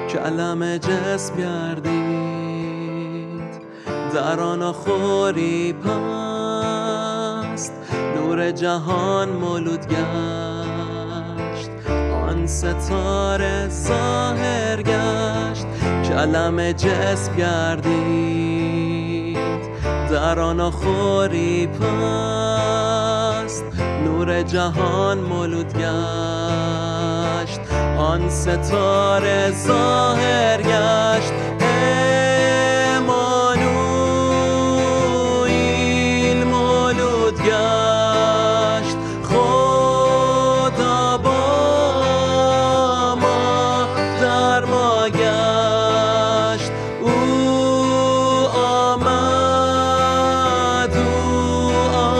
کلم جسم گردید، در آن خوری پست نور جهان مولود گشت. آن ستاره ظاهر گشت، کلم جسم گردید، در آن خوری پست نور جهان مولود گشت. آن ستاره ظاهر گشت، امانوئیل مولود گشت. خدا با ما در ما گشت. او آمد، او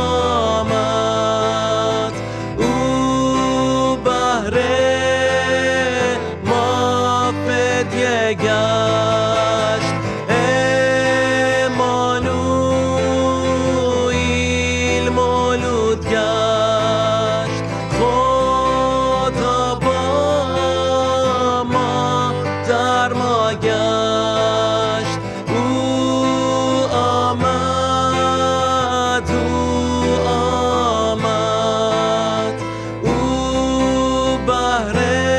آمد، او بهره فدیه گشت. امانوئیل مولود گشت. خدا با ما در ما گشت. او آمد، او آمد، او بهره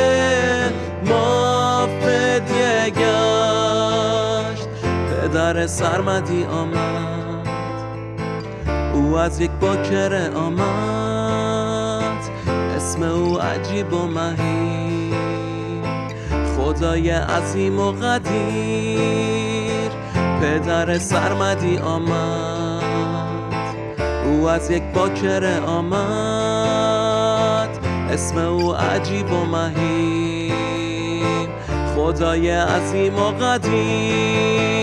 فدیه گشت. پدر سرمدی آمد، او از یک باکره آمد. اسم او عجیب و مهیب، خدای عظیم و قدیر. پدر سرمدی آمد، او از یک باکره آمد. اسم او عجیب و مهیب، خدای عظیم و قدیر.